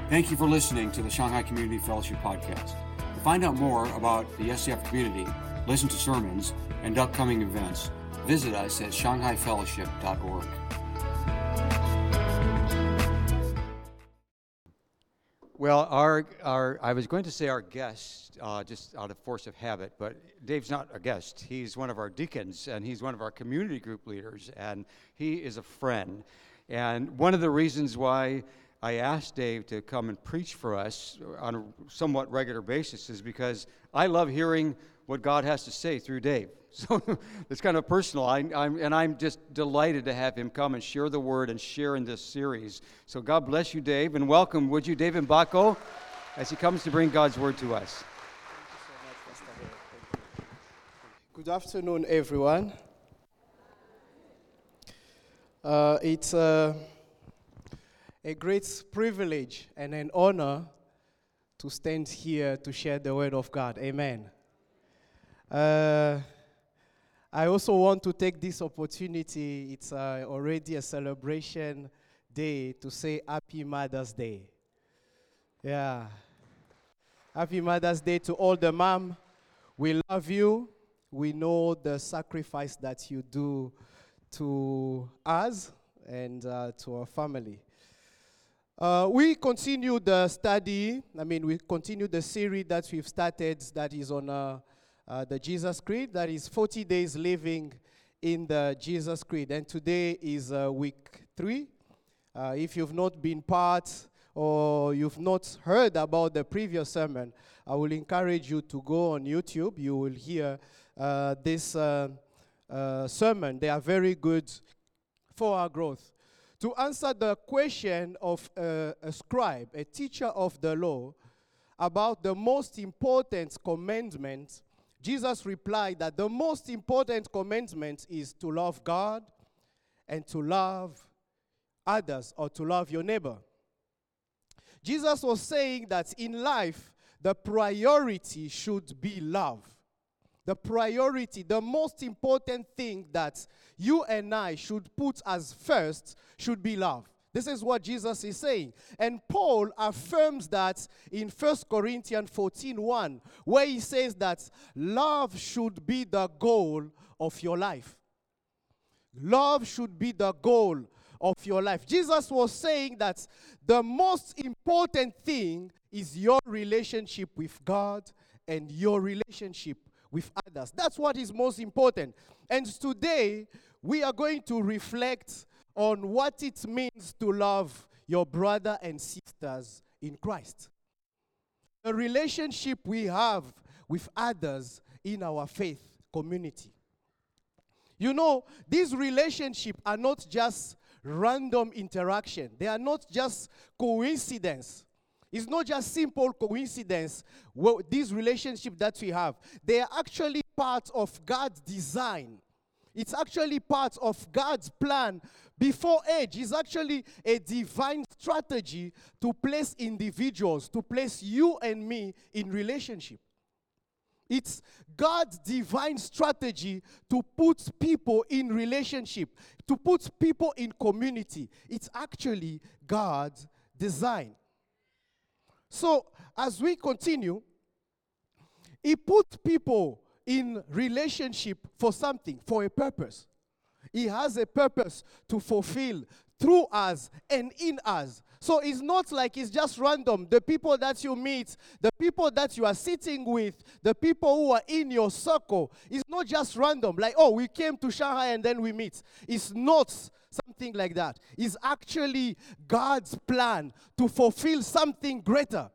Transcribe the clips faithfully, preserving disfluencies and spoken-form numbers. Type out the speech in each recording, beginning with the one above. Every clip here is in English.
Thank you for listening to the Shanghai Community Fellowship Podcast. To find out more about the S C F community, listen to sermons, and upcoming events, visit us at shanghai fellowship dot org. Well, our, our, I was going to say our guest, uh, just out of force of habit, but Dave's not a guest. He's one of our deacons, and he's one of our community group leaders, and he is a friend. And one of the reasons why I asked Dave to come and preach for us on a somewhat regular basis is because I love hearing what God has to say through Dave. So it's kind of personal, I, I'm, and I'm just delighted to have him come and share the word and share in this series. So God bless you, Dave, and welcome, would you, Dave Mbako, as he comes to bring God's word to us. Thank you so much, Pastor. Good afternoon, everyone. Uh, it's uh, a great privilege and an honor to stand here to share the word of God. Amen. Uh, I also want to take this opportunity, it's uh, already a celebration day, to say Happy Mother's Day. Yeah. Happy Mother's Day to all the mom. We love you. We know the sacrifice that you do to us and uh, to our family. Uh, we continue the study, I mean, we continue the series that we've started that is on uh, uh, the Jesus Creed, that is forty days living in the Jesus Creed. And today is uh, week three. Uh, if you've not been part or you've not heard about the previous sermon, I will encourage you to go on YouTube. You will hear uh, this uh, uh, sermon. They are very good for our growth. To answer the question of uh, a scribe, a teacher of the law, about the most important commandment, Jesus replied that the most important commandment is to love God and to love others, or to love your neighbor. Jesus was saying that in life, the priority should be love. The priority, the most important thing that you and I should put as first should be love. This is what Jesus is saying. And Paul affirms that in First Corinthians fourteen one, where he says that love should be the goal of your life. Love should be the goal of your life. Jesus was saying that the most important thing is your relationship with God and your relationship with others. That's what is most important. And today, we are going to reflect on what it means to love your brother and sisters in Christ. The relationship we have with others in our faith community. You know, these relationships are not just random interaction. They are not just coincidence. It's not just simple coincidence, well, these relationships that we have. They are actually part of God's design. It's actually part of God's plan before age. It's actually a divine strategy to place individuals, to place you and me in relationship. It's God's divine strategy to put people in relationship, to put people in community. It's actually God's design. So, as we continue, He put people in relationship for something, for a purpose. He has a purpose to fulfill through us and in us. So it's not like it's just random. The people that you meet, the people that you are sitting with, the people who are in your circle, it's not just random. Like, oh, we came to Shanghai and then we meet. It's not something like that. It's actually God's plan to fulfill something greater.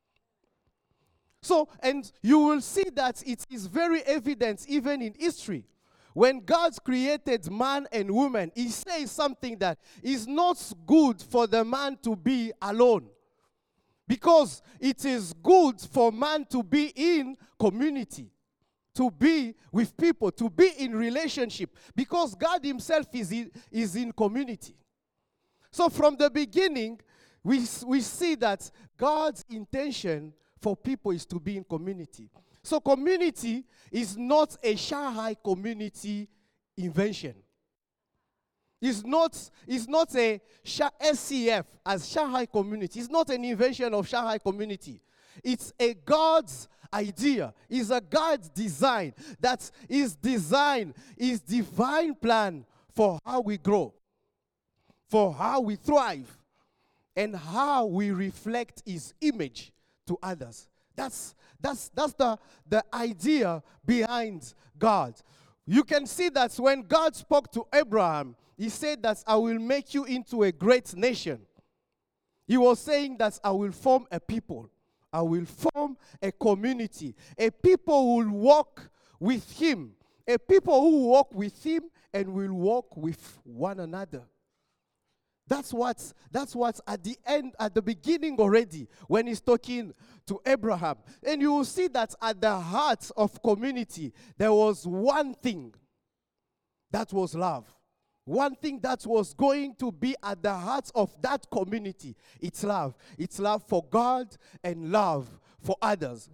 So, and you will see that it is very evident even in history. When God created man and woman, He says something that is not good for the man to be alone. Because it is good for man to be in community, to be with people, to be in relationship. Because God Himself is in, is in community. So from the beginning, we, we see that God's intention for people is to be in community. So community is not a Shanghai community invention. It's not, it's not a S C F as Shanghai Community. It's not an invention of Shanghai Community. It's a God's idea. It's a God's design. That is design, is divine plan for how we grow, for how we thrive, and how we reflect his image to others. That's that's that's the, the idea behind God. You can see that when God spoke to Abraham, he said that I will make you into a great nation. He was saying that I will form a people. I will form a community. A people who will walk with him. A people who will walk with him and will walk with one another. That's what, that's what at the end, at the beginning already, when he's talking to Abraham. And you will see that at the heart of community, there was one thing. That was love. One thing that was going to be at the heart of that community, it's love. It's love for God and love for others.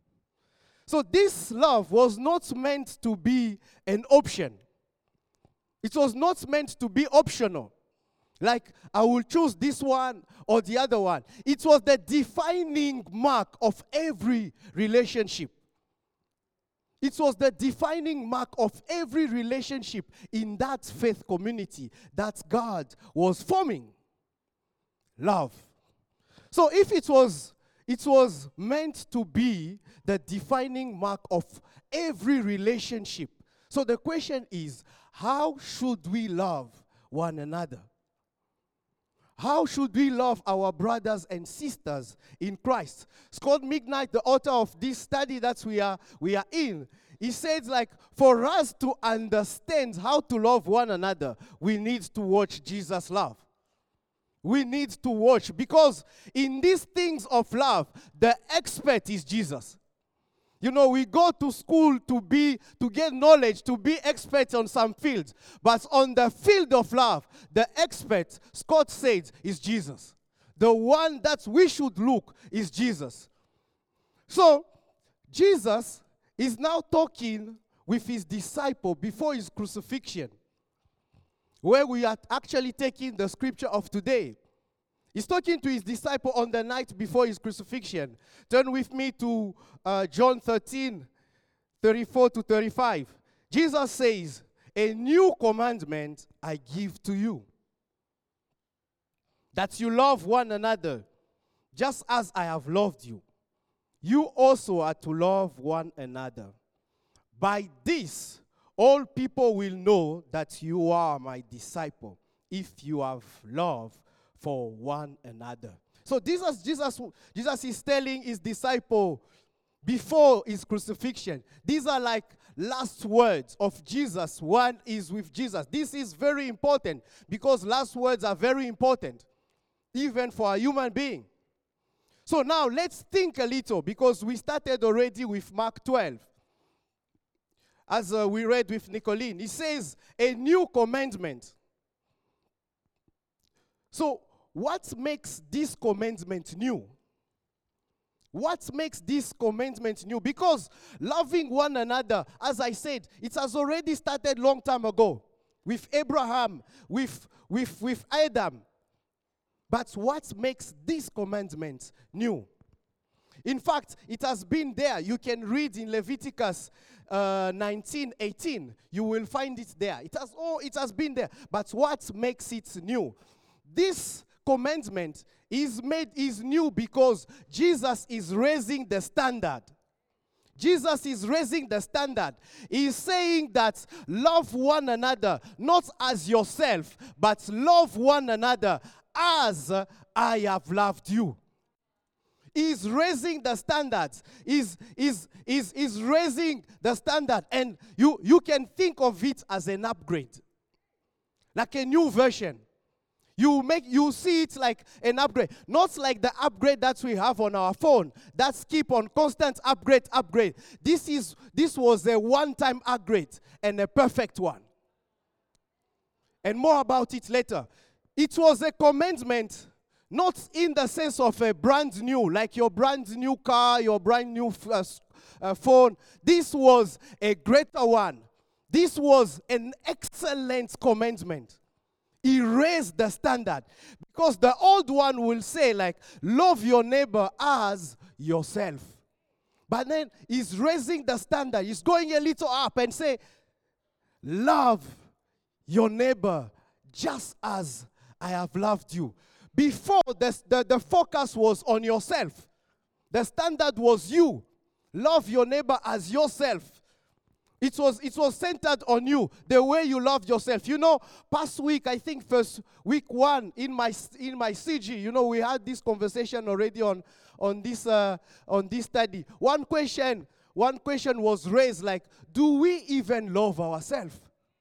So this love was not meant to be an option. It was not meant to be optional. Like, I will choose this one or the other one. It was the defining mark of every relationship. It was the defining mark of every relationship in that faith community that God was forming. Love. So if it was, it was meant to be the defining mark of every relationship. So the question is, how should we love one another? How should we love our brothers and sisters in Christ? Scott McKnight, the author of this study that we are, we are in, he says, like, for us to understand how to love one another, we need to watch Jesus love. We need to watch, because in these things of love, the expert is Jesus. You know, we go to school to be, to get knowledge, to be experts on some fields. But on the field of love, the expert, Scott said, is Jesus. The one that we should look is Jesus. So, Jesus is now talking with his disciple before his crucifixion, where we are actually taking the scripture of today. He's talking to his disciple on the night before his crucifixion. Turn with me to uh, John thirteen, thirty-four to thirty-five. Jesus says, a new commandment I give to you, that you love one another, just as I have loved you. You also are to love one another. By this, all people will know that you are my disciple, if you have love for one another. So Jesus, Jesus, Jesus is telling his disciple before his crucifixion. These are like last words of Jesus. One is with Jesus. This is very important, because last words are very important, even for a human being. So now let's think a little, because we started already with Mark twelve. As uh, we read with Nicolene, he says, a new commandment. So what makes this commandment new? What makes this commandment new? Because loving one another, as I said, it has already started long time ago with Abraham, with, with, with Adam. But what makes this commandment new? In fact, it has been there. You can read in Leviticus uh, nineteen eighteen. You will find it there. It has, oh, it has been there. But what makes it new? This commandment is made is new because Jesus is raising the standard. Jesus is raising the standard. He is saying that love one another, not as yourself, but love one another as I have loved you. He's raising the standards. He's, he's, he's, he's raising the standard. And you, you can think of it as an upgrade. Like a new version. You make you see it like an upgrade. Not like the upgrade that we have on our phone. That's keep on constant upgrade, upgrade. This is this was a one-time upgrade and a perfect one. And more about it later. It was a commandment, not in the sense of a brand new, like your brand new car, your brand new uh, uh, phone. This was a greater one. This was an excellent commandment. He raised the standard. Because the old one will say, like, love your neighbor as yourself. But then he's raising the standard. He's going a little up and say, love your neighbor just as I have loved you. Before, the, the, the focus was on yourself. The standard was you. Love your neighbor as yourself. It was, it was centered on you, the way you love yourself. You know, past week, I think first week one in my in my C G, you know, we had this conversation already on, on, this, uh, on this study. One question, one question was raised like, do we even love ourselves?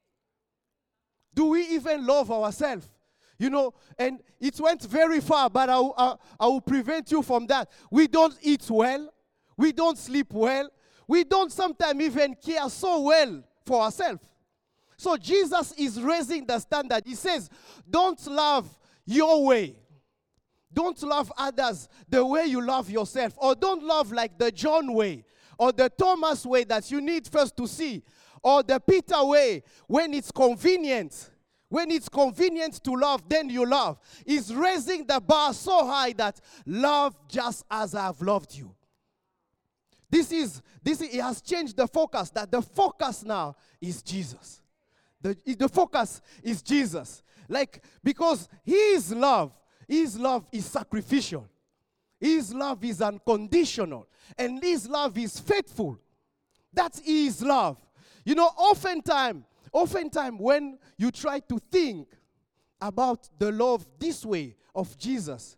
Do we even love ourselves? You know, and it went very far, but I, I, I will prevent you from that. We don't eat well. We don't sleep well. We don't sometimes even care so well for ourselves. So Jesus is raising the standard. He says, don't love your way. Don't love others the way you love yourself. Or don't love like the John way. Or the Thomas way that you need first to see. Or the Peter way when it's convenient. When it's convenient to love, then you love. He's raising the bar so high that love just as I have loved you. This is, this is, it has changed the focus, that the focus now is Jesus. The, the focus is Jesus. Like, because His love, His love is sacrificial. His love is unconditional. And His love is faithful. That's His love. You know, oftentimes, Oftentimes, when you try to think about the love this way of Jesus,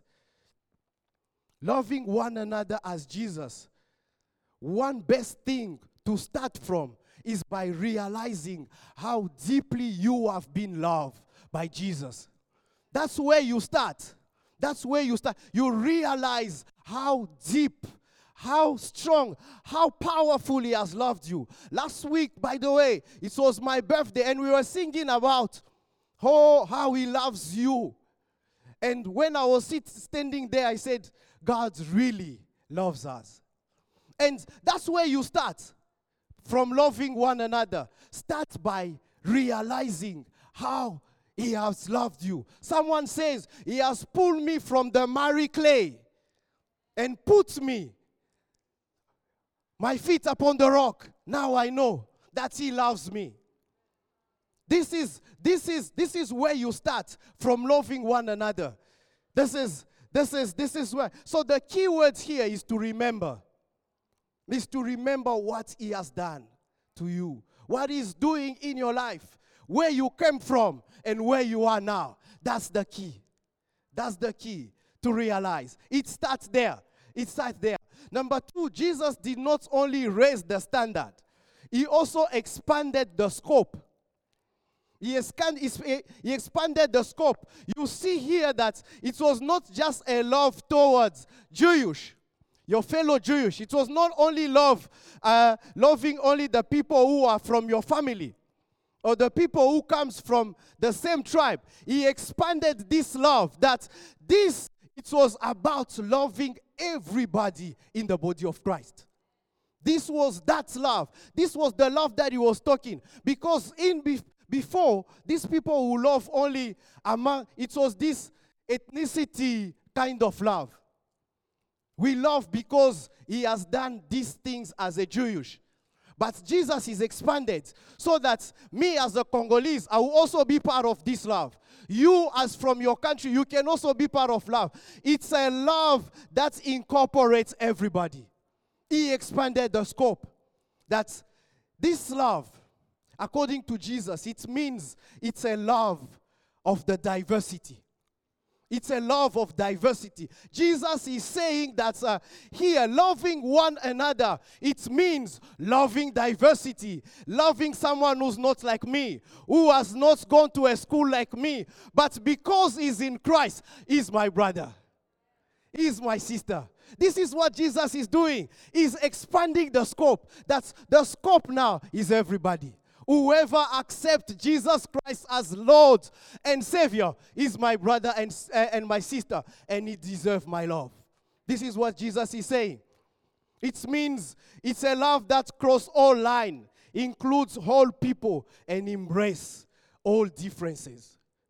loving one another as Jesus, one best thing to start from is by realizing how deeply you have been loved by Jesus. That's where you start. That's where you start. You realize how deep, how strong, how powerful He has loved you. Last week, by the way, it was my birthday, and we were singing about oh, how He loves you. And when I was sit, standing there, I said, God really loves us. And that's where you start from loving one another. Start by realizing how He has loved you. Someone says, He has pulled me from the miry clay and put me my feet upon the rock. Now I know that He loves me. This is, this is, this is where you start from loving one another. This is, this is, this is where. So the key word here is to remember. Is to remember what He has done to you. What He's doing in your life. Where you came from and where you are now. That's the key. That's the key to realize. It starts there. It starts there. Number two, Jesus did not only raise the standard, He also expanded the scope. He, he expanded the scope. You see here that it was not just a love towards Jewish, your fellow Jewish. It was not only love, uh, loving only the people who are from your family or the people who comes from the same tribe. He expanded this love, that this, it was about loving everybody in the body of Christ. This was that love. This was the love that He was talking. Because in be- before, these people who love only among, it was this ethnicity kind of love. We love because He has done these things as a Jewish. But Jesus is expanded so that me as a Congolese, I will also be part of this love. You as from your country, you can also be part of love. It's a love that incorporates everybody. He expanded the scope. That this love, according to Jesus, it means it's a love of the diversity. It's a love of diversity. Jesus is saying that uh, here, loving one another, it means loving diversity. Loving someone who's not like me, who has not gone to a school like me, but because he's in Christ, he's my brother. He's my sister. This is what Jesus is doing. He's expanding the scope. That's the scope now is everybody. Whoever accepts Jesus Christ as Lord and Savior is my brother and, uh, and my sister, and he deserves my love. This is what Jesus is saying. It means it's a love that crosses all lines, includes all people, and embrace all differences.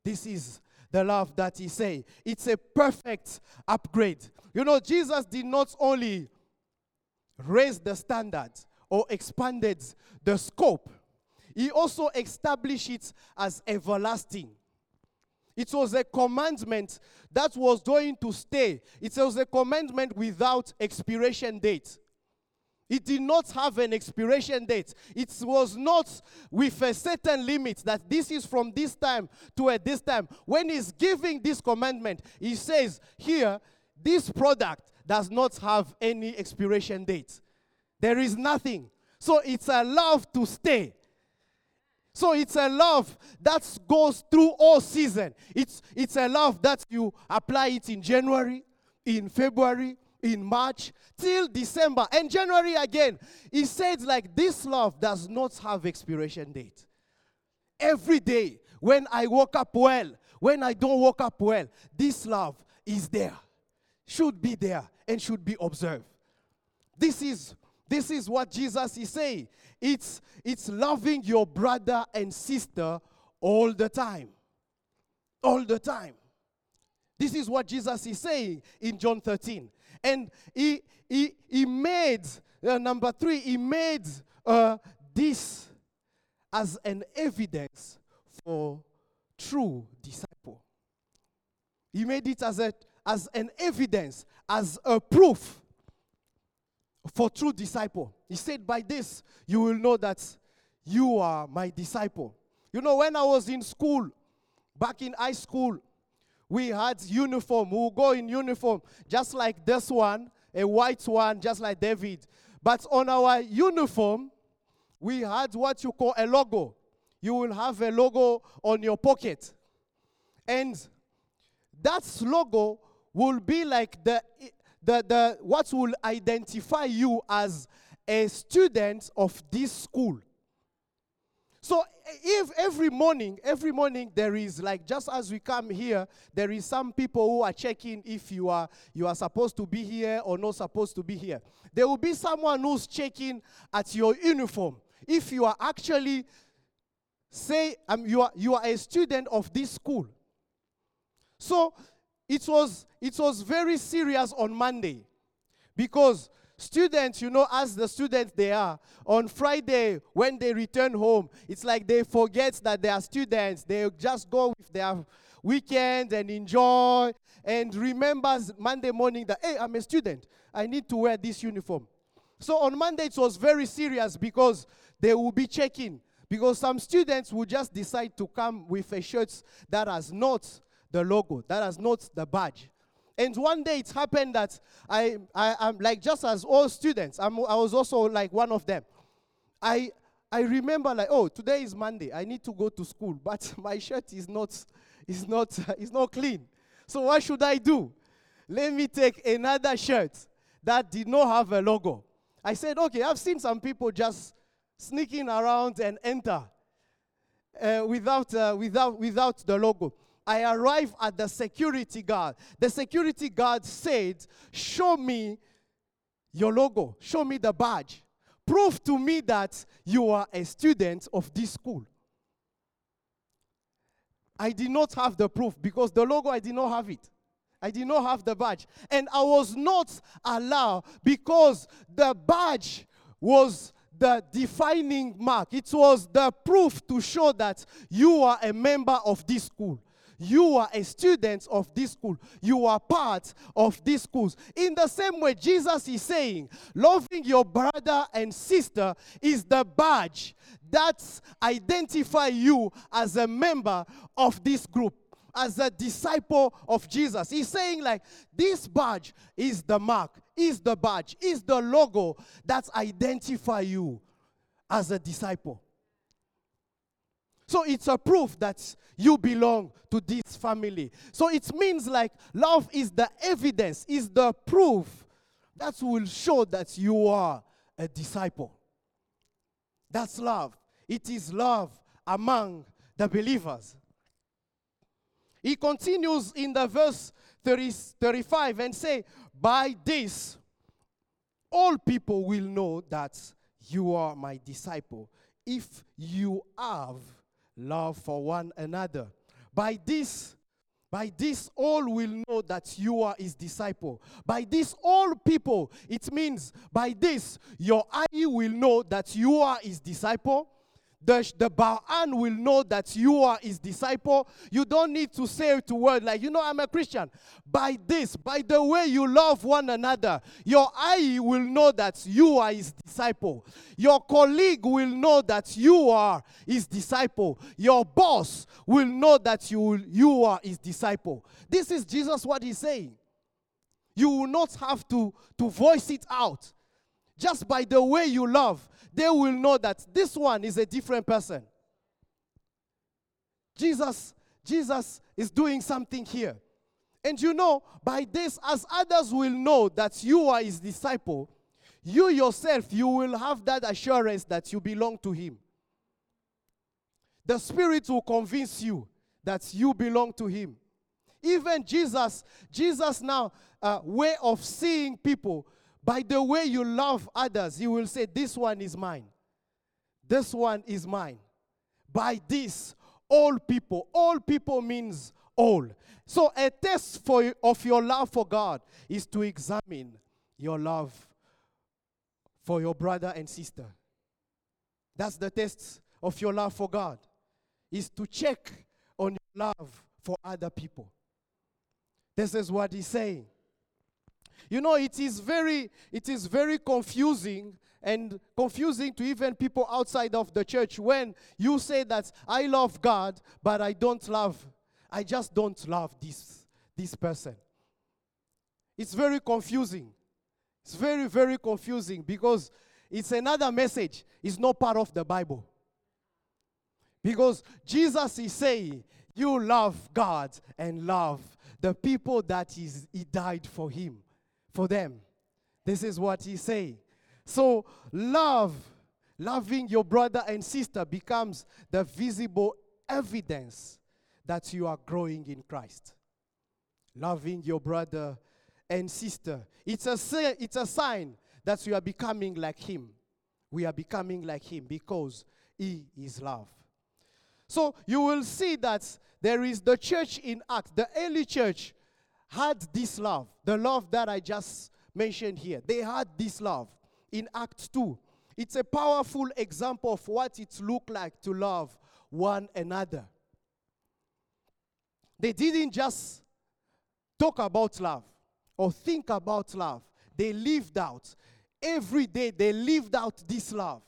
This is the love that he say. It's a perfect upgrade. You know, Jesus did not only raise the standard or expanded the scope, he also established it as everlasting. It was a commandment that was going to stay. It was a commandment without expiration date. It did not have an expiration date. It was not with a certain limit that this is from this time to at this time. When he's giving this commandment, he says here, this product does not have any expiration date. There is nothing. So it's a love to stay. So it's a love that goes through all season. It's, it's a love that you apply it in January, in February, in March, till December, and January again. He said like this love does not have expiration date. Every day, when I woke up well, when I don't wake up well, this love is there, should be there, and should be observed. This is This is what Jesus is saying. It's, it's loving your brother and sister all the time. All the time. This is what Jesus is saying in John thirteen. And he, he, he made, uh, number three, he made uh, this as an evidence for true disciple. He made it as, a, as an evidence, as a proof for true disciple. He said, by this, you will know that you are my disciple. You know, when I was in school, back in high school, we had uniform. We would go in uniform, just like this one, a white one, just like David. But on our uniform, we had what you call a logo. You will have a logo on your pocket. And that logo will be like the... The, the, what will identify you as a student of this school. So if every morning, every morning there is, like, just as we come here, there is some people who are checking if you are you are supposed to be here or not supposed to be here. There will be someone who's checking at your uniform. If you are actually, say, um, you are you are a student of this school. So It was, it was very serious on Monday because students, you know, as the students they are, on Friday when they return home, it's like they forget that they are students. They just go with their weekend and enjoy and remember Monday morning that, hey, I'm a student. I need to wear this uniform. So on Monday it was very serious because they will be checking because some students will just decide to come with a shirt that has not the logo, that has not the badge. And one day it happened that I, I, I'm like, just as all students, I'm, I was also like one of them. I, I remember like, oh, today is Monday. I need to go to school, but my shirt is not, is not, uh, is not clean. So what should I do? Let me take another shirt that did not have a logo. I said, okay, I've seen some people just sneaking around and enter uh, without, uh, without, without the logo. I arrived at the security guard. The security guard said, show me your logo. Show me the badge. Prove to me that you are a student of this school. I did not have the proof because the logo, I did not have it. I did not have the badge. And I was not allowed because the badge was the defining mark. It was the proof to show that you are a member of this school. You are a student of this school. You are part of these schools. In the same way, Jesus is saying, loving your brother and sister is the badge that identifies you as a member of this group, as a disciple of Jesus. He's saying like, this badge is the mark, is the badge, is the logo that identifies you as a disciple. So it's a proof that you belong to this family. So it means like love is the evidence, is the proof that will show that you are a disciple. That's love. It is love among the believers. He continues in the verse thirty, thirty-five and say, by this, all people will know that you are my disciple if you have love for one another. By this, by this all will know that you are his disciple. By this all people, it means by this your eye will know that you are his disciple. The, the Ba'an will know that you are his disciple. You don't need to say it to word like, you know, I'm a Christian. By this, by the way you love one another, your eye will know that you are his disciple. Your colleague will know that you are his disciple. Your boss will know that you, you are his disciple. This is Jesus what he's saying. You will not have to, to voice it out. Just by the way you love, they will know that this one is a different person. Jesus, Jesus is doing something here. And you know, by this, as others will know that you are his disciple, you yourself, you will have that assurance that you belong to him. The Spirit will convince you that you belong to him. Even Jesus, Jesus now, uh, way of seeing people, by the way you love others, he will say, this one is mine. This one is mine. By this, all people. All people means all. So a test for, of your love for God is to examine your love for your brother and sister. That's the test of your love for God, is to check on your love for other people. This is what he's saying. You know, it is very, it is very confusing and confusing to even people outside of the church when you say that I love God, but I don't love, I just don't love this, this person. It's very confusing. It's very, very confusing because it's another message. It's not part of the Bible. Because Jesus is saying, you love God and love the people that is, he died for him. For them. This is what he's saying. So love, loving your brother and sister becomes the visible evidence that you are growing in Christ. Loving your brother and sister. It's a, it's a sign that we are becoming like him. We are becoming like him because he is love. So you will see that there is the church in Acts, the early church, had this love, the love that I just mentioned here. They had this love in Acts two. It's a powerful example of what it looked like to love one another. They didn't just talk about love or think about love. They lived out. Every day they lived out this love.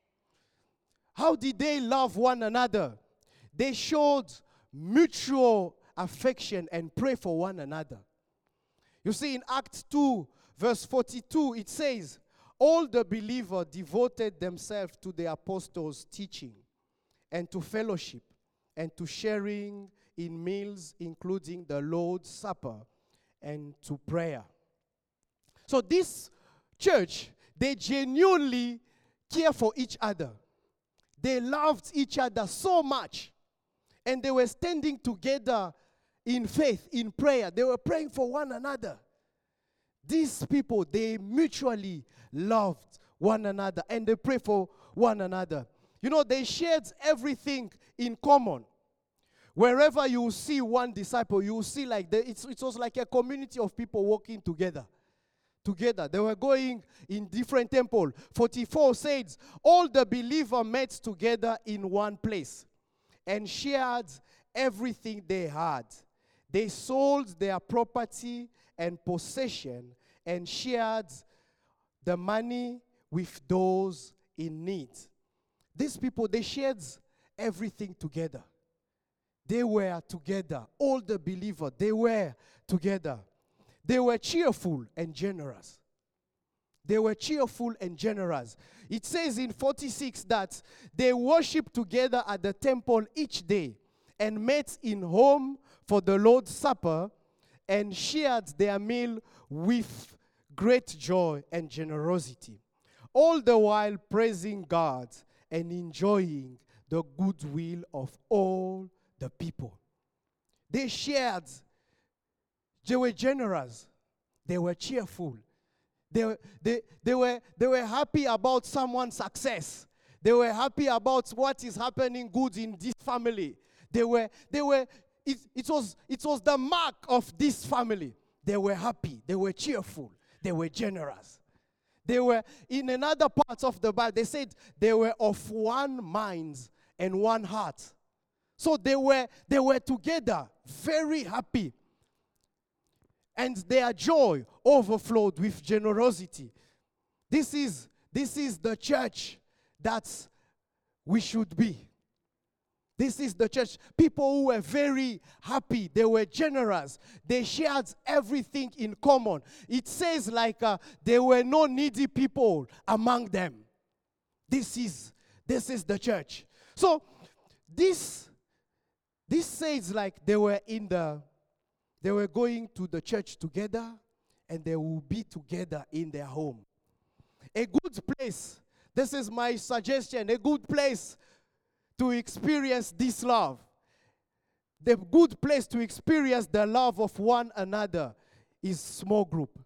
How did they love one another? They showed mutual affection and pray for one another. You see, in Acts two, verse forty-two, it says, all the believers devoted themselves to the apostles' teaching and to fellowship and to sharing in meals, including the Lord's Supper, and to prayer. So this church, they genuinely care for each other. They loved each other so much. And they were standing together in faith, in prayer. They were praying for one another. These people, they mutually loved one another and they pray for one another. You know, they shared everything in common. Wherever you see one disciple, you will see like the, it's, it was like a community of people working together. Together. They were going in different temples. forty-four says, all the believers met together in one place and shared everything they had. They sold their property and possession and shared the money with those in need. These people, they shared everything together. They were together. All the believers, they were together. They were cheerful and generous. They were cheerful and generous. It says in forty-six that they worshiped together at the temple each day and met in home for the Lord's Supper and shared their meal with great joy and generosity, all the while praising God and enjoying the goodwill of all the people. They shared. They were generous. They were cheerful. They, they, they, were, they were happy about someone's success. They were happy about what is happening good in this family. They were, they were it, it, was, it was the mark of this family. They were happy. They were cheerful. They were generous. They were, in another part of the Bible, they said they were of one mind and one heart. So they were, they were together, very happy. And their joy overflowed with generosity. This is, this is the church that we should be. This is the church. People who were very happy. They were generous. They shared everything in common. It says like uh, there were no needy people among them. This is, this is the church. So this, this says like they were in the, they were going to the church together and they will be together in their home. A good place, this is my suggestion, a good place to experience this love. The good place to experience the love of one another is small group.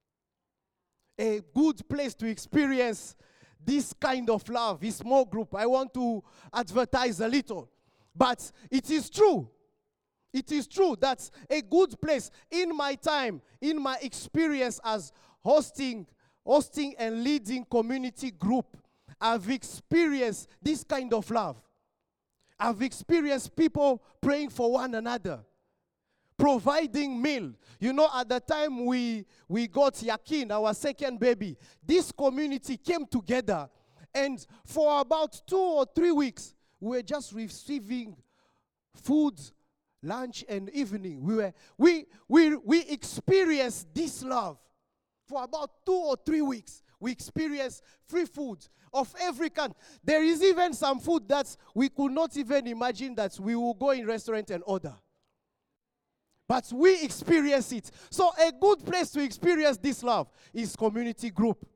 A good place to experience this kind of love is small group. I want to advertise a little, but it is true. It is true that a good place in my time, in my experience as hosting, hosting and leading community group, I've experienced this kind of love. I've experienced people praying for one another, providing meal. You know, at the time we, we got Yakin, our second baby, this community came together, and for about two or three weeks, we were just receiving food, lunch, and evening. We were we we we experienced this love for about two or three weeks. We experienced free food of every kind. There is even some food that we could not even imagine that we will go in restaurant and order. But we experience it. So a good place to experience this love is community group.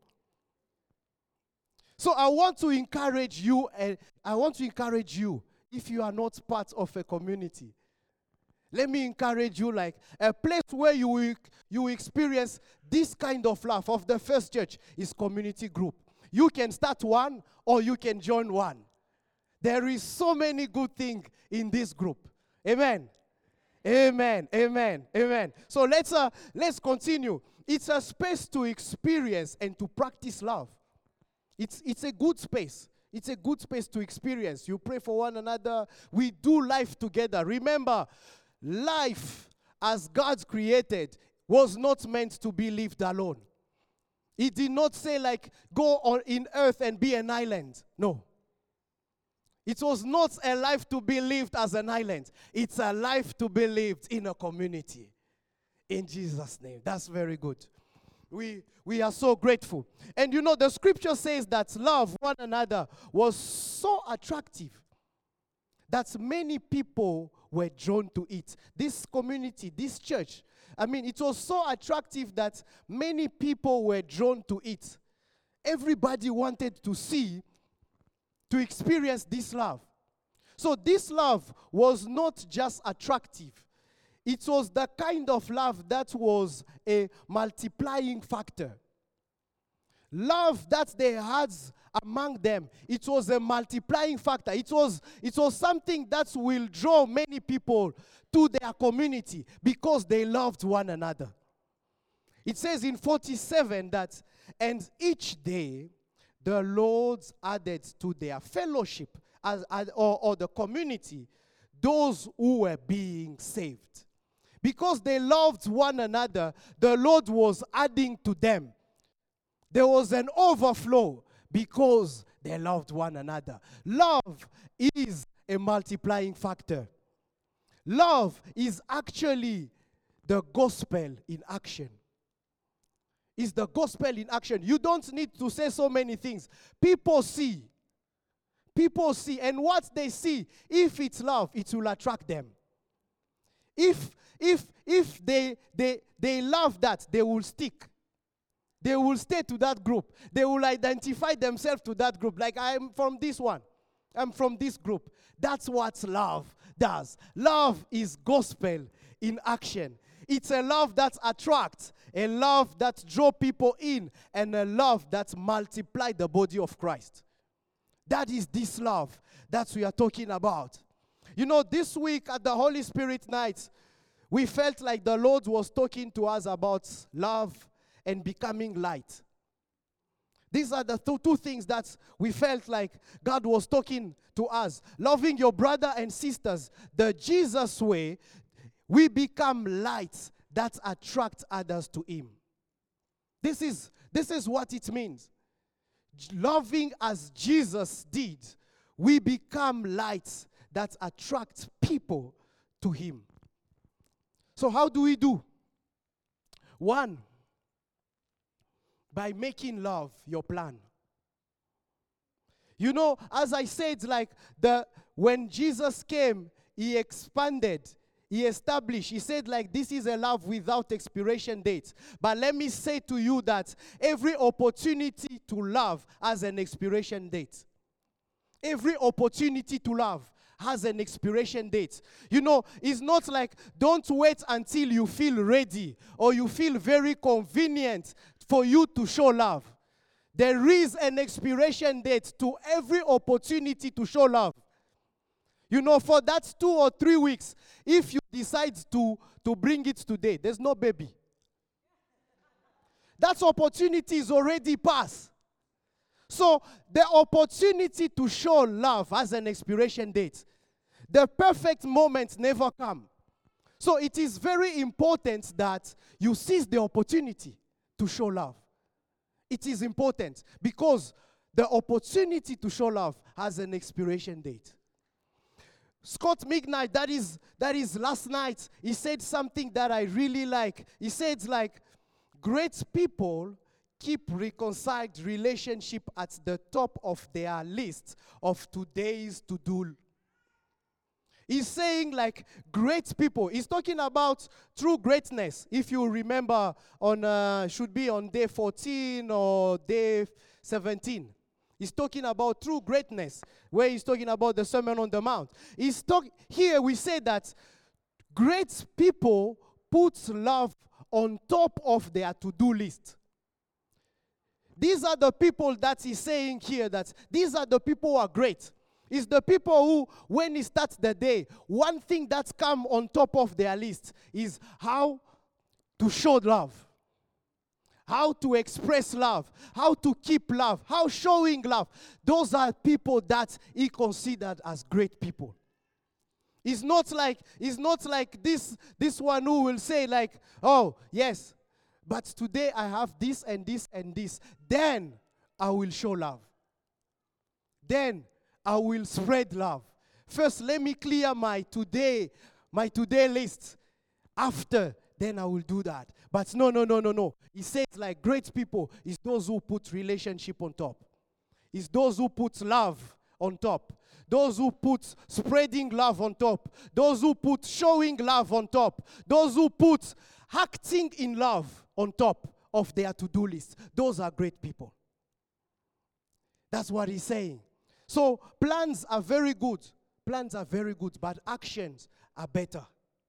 So I want to encourage you, and I want to encourage you, if you are not part of a community, let me encourage you, like a place where you will, you will experience this kind of love of the First Church is community group. You can start one or you can join one. There is so many good things in this group. Amen. Amen. Amen. Amen. So let's uh, let's continue. It's a space to experience and to practice love. It's it's a good space. It's a good space to experience. You pray for one another. We do life together. Remember, life as God's created was not meant to be lived alone. He did not say like, go on in earth and be an island. No. It was not a life to be lived as an island. It's a life to be lived in a community. In Jesus' name. That's very good. We, we are so grateful. And you know, the scripture says that love one another was so attractive that many people were drawn to it. This community, this church, I mean, it was so attractive that many people were drawn to it. Everybody wanted to see, to experience this love. So this love was not just attractive. It was the kind of love that was a multiplying factor. Love that they had among them, it was a multiplying factor. It was, it was something that will draw many people to their community because they loved one another. It says in forty-seven that, and each day the Lord added to their fellowship as, as, or, or the community those who were being saved. Because they loved one another, the Lord was adding to them. There was an overflow because they loved one another. Love is a multiplying factor. Love is actually the gospel in action. It's the gospel in action. You don't need to say so many things. People see. People see. And what they see, if it's love, it will attract them. If if if they they they love that, they will stick. They will stay to that group. They will identify themselves to that group. Like, I'm from this one. I'm from this group. That's what love does. Love is gospel in action. It's a love that attracts, a love that draws people in, and a love that multiplies the body of Christ. That is this love that we are talking about. You know, this week at the Holy Spirit night, we felt like the Lord was talking to us about love and becoming light. These are the two, two things that we felt like God was talking to us. Loving your brother and sisters the Jesus way, we become lights that attract others to Him. This is, this is what it means. Loving as Jesus did, we become lights that attract people to Him. So how do we do? One, by making love your plan. You know, as I said, like the when Jesus came, He expanded, He established, He said like this is a love without expiration date. But let me say to you that every opportunity to love has an expiration date. Every opportunity to love has an expiration date. You know, it's not like don't wait until you feel ready or you feel very convenient for you to show love. There is an expiration date to every opportunity to show love. You know, for that two or three weeks, if you decide to, to bring it today, there's no baby. That opportunity is already past. So the opportunity to show love has an expiration date. The perfect moment never comes. So it is very important that you seize the opportunity to show love. It is important because the opportunity to show love has an expiration date. Scott McKnight, that is, that is last night, he said something that I really like. He said like, great people keep reconciled relationship at the top of their list of today's to-do. He's saying like great people. He's talking about true greatness. If you remember, on uh, should be on day fourteen or day seventeen. He's talking about true greatness, where he's talking about the Sermon on the Mount. He's talk here. We say that great people put love on top of their to-do list. These are the people that he's saying here, that these are the people who are great. It's the people who, when he starts the day, one thing that's come on top of their list is how to show love, how to express love, how to keep love, how showing love. Those are people that he considered as great people. It's not like, it's not like this, this one who will say like, oh, yes, but today I have this and this and this. Then I will show love. Then I will spread love. First, let me clear my today, my today list. After, then I will do that. But no, no, no, no, no. He says like great people is those who put relationship on top. It's those who put love on top. Those who put spreading love on top. Those who put showing love on top. Those who put acting in love on top of their to-do list. Those are great people. That's what he's saying. So plans are very good. Plans are very good, but actions are better.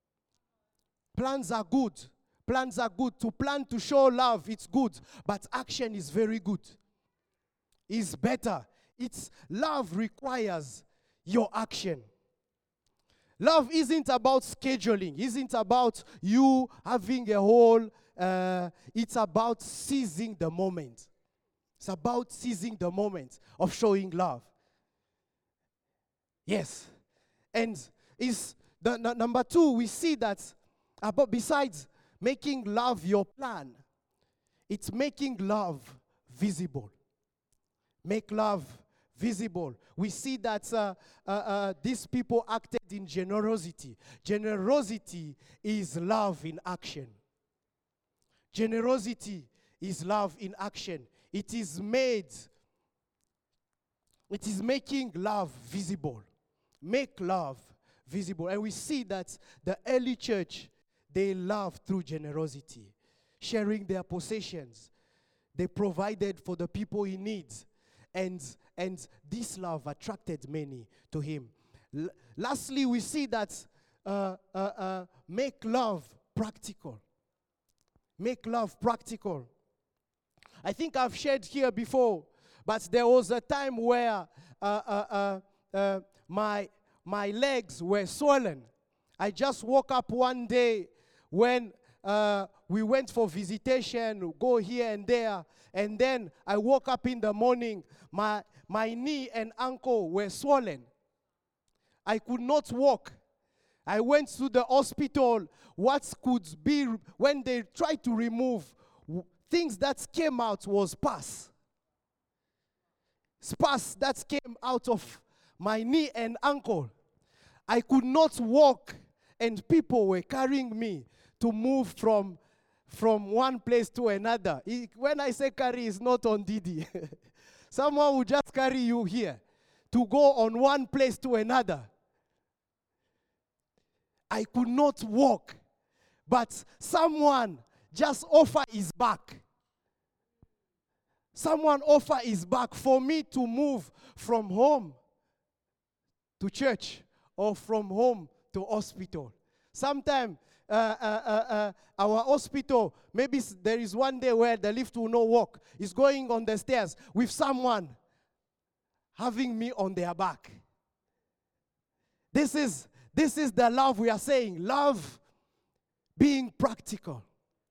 Plans are good. Plans are good. To plan to show love, it's good. But action is very good. It's better. It's love requires your action. Love isn't about scheduling. Isn't about you having a whole, uh, it's about seizing the moment. It's about seizing the moment of showing love. Yes. And is the n- number two, we see that about besides making love your plan, it's making love visible. Make love visible. We see that uh, uh, uh, these people acted in generosity. Generosity is love in action. Generosity is love in action. It is made, it is making love visible. Make love visible. And we see that the early church, they loved through generosity, sharing their possessions. They provided for the people in need. And, and this love attracted many to him. L- lastly, we see that uh, uh, uh, make love practical. Make love practical. I think I've shared here before, but there was a time where uh, uh, uh, uh, my my legs were swollen. I just woke up one day when uh, we went for visitation, go here and there, and then I woke up in the morning, my, my knee and ankle were swollen. I could not walk. I went to the hospital. What could be, when they tried to remove, w- things that came out was pus. Pus that came out of my knee and ankle. I could not walk, and people were carrying me to move from, from one place to another. It, when I say carry, it's not on Didi. Someone will just carry you here to go on one place to another. I could not walk, but someone just offer his back. Someone offer his back for me to move from home to church or from home to hospital. Sometimes uh, uh, uh, uh, our hospital, maybe s- there is one day where the lift will not work. It's going on the stairs with someone having me on their back. This is This is the love we are saying. Love being practical.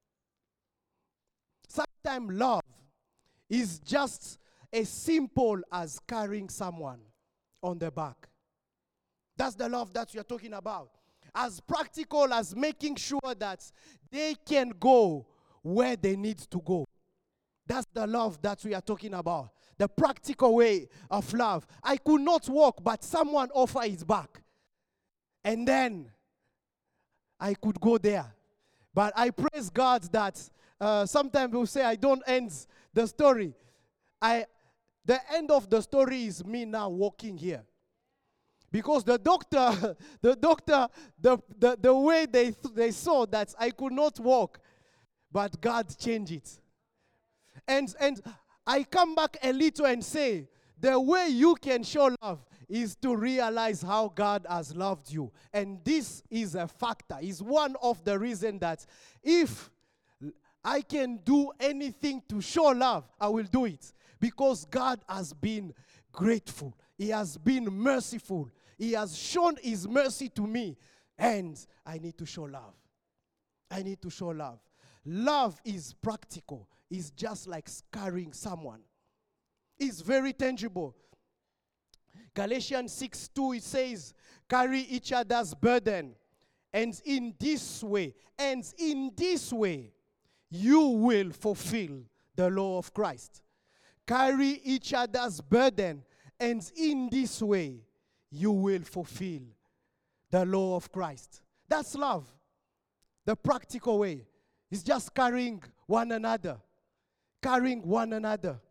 Sometimes love is just as simple as carrying someone on the back. That's the love that we are talking about. As practical as making sure that they can go where they need to go. That's the love that we are talking about. The practical way of love. I could not walk, but someone offered his back. And then I could go there. But I praise God that uh, sometimes we'll say I don't end the story. I, the end of the story is me now walking here. Because the doctor, the doctor, the, the, the way they, th- they saw that I could not walk, but God changed it. And, and I come back a little and say, the way you can show love is to realize how God has loved you. And this is a factor, is one of the reasons that if I can do anything to show love, I will do it. Because God has been grateful. He has been merciful. He has shown his mercy to me. And I need to show love. I need to show love. Love is practical. It's just like carrying someone. It's very tangible. Galatians six two, it says, carry each other's burden. And in this way, and in this way, you will fulfill the law of Christ. Carry each other's burden, and in this way, you will fulfill the law of Christ. That's love. The practical way is just carrying one another. Carrying one another.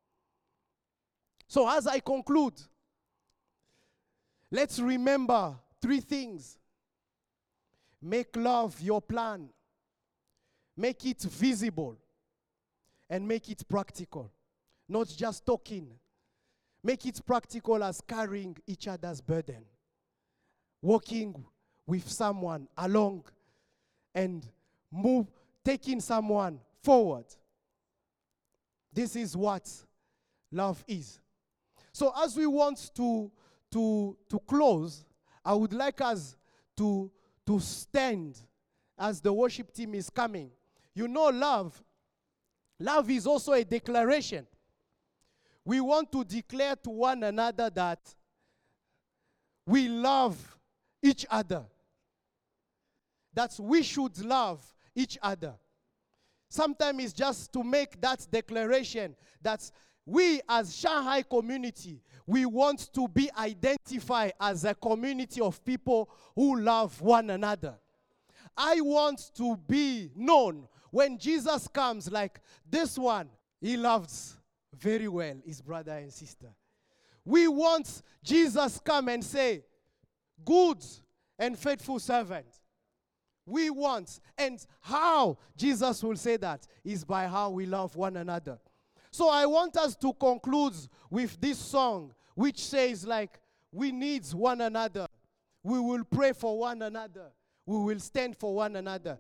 So as I conclude, let's remember three things. Make love your plan. Make it visible. And make it practical. Not just talking. Make it practical as carrying each other's burden. Walking with someone along and move, taking someone forward. This is what love is. So as we want to, to, to close, I would like us to, to stand as the worship team is coming. You know, love, love is also a declaration. We want to declare to one another that we love each other. That we should love each other. Sometimes it's just to make that declaration that we as Shanghai community, we want to be identified as a community of people who love one another. I want to be known when Jesus comes like this one, he loves very well his brother and sister. We want Jesus come and say, good and faithful servant. We want, and how Jesus will say that is by how we love one another. So I want us to conclude with this song, which says like, we need one another. We will pray for one another. We will stand for one another.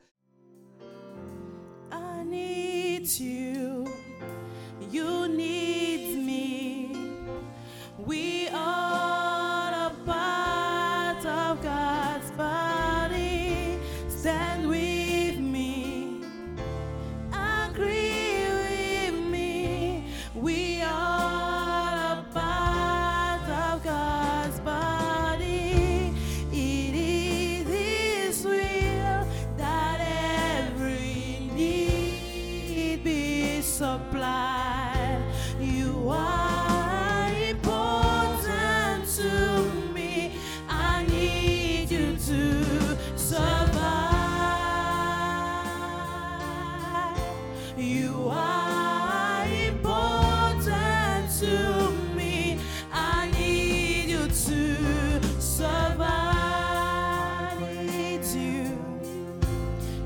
I need you. You need me. We are a body.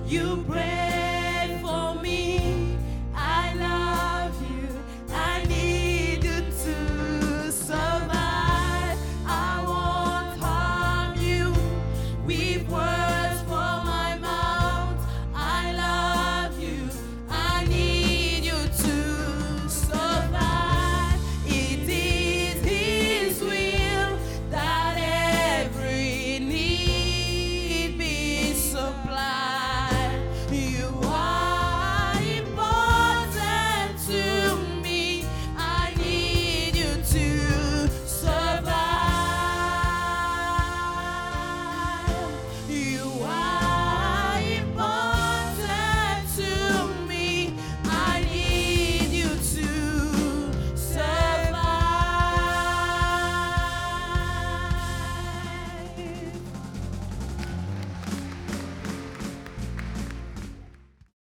You break